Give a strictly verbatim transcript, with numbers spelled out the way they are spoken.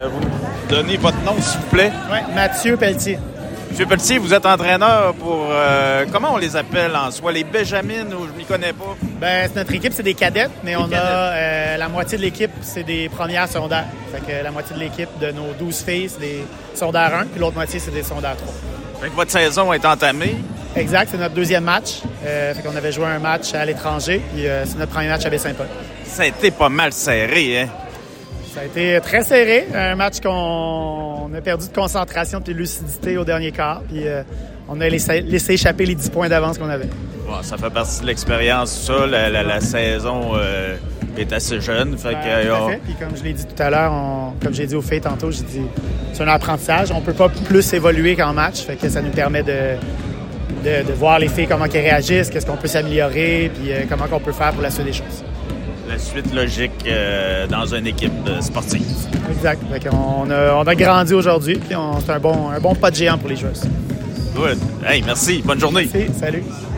Vous me donnez votre nom, s'il vous plaît? Oui, Mathieu Pelletier. Monsieur Pelletier, vous êtes entraîneur pour... Euh, comment on les appelle en soi? Les Benjamins ou je m'y connais pas? Ben, c'est notre équipe, c'est des cadettes, mais des on cadettes. a euh, la moitié de l'équipe, c'est des premières secondaires. Fait que la moitié de l'équipe de nos douze filles, c'est des secondaires un, puis l'autre moitié, c'est des secondaires trois. Fait que votre saison est entamée. Exact, c'est notre deuxième match. Euh, fait qu'on avait joué un match à l'étranger, puis euh, c'est notre premier match à Baie-Saint-Paul. Ça a été pas mal serré, hein? Ça a été très serré, un match qu'on on a perdu de concentration et de lucidité au dernier quart, puis euh, on a laissé, laissé échapper les dix points d'avance qu'on avait. Bon, ça fait partie de l'expérience, ça. La, la, la saison euh, est assez jeune. Fait Ben, que, tout à on... fait. Puis comme je l'ai dit tout à l'heure, on, comme j'ai dit aux filles tantôt, j'ai dit c'est un apprentissage. On peut pas plus évoluer qu'en match, fait que ça nous permet de, de, de voir les filles comment elles réagissent, qu'est-ce qu'on peut s'améliorer, puis euh, comment on peut faire pour la suite des choses. La suite logique euh, dans une équipe euh, sportive. Exact. Fait qu'on a, on a grandi aujourd'hui, puis on, c'est un bon, un bon pas de géant pour les joueuses. Good. Hey, merci. Bonne journée. Merci. Salut.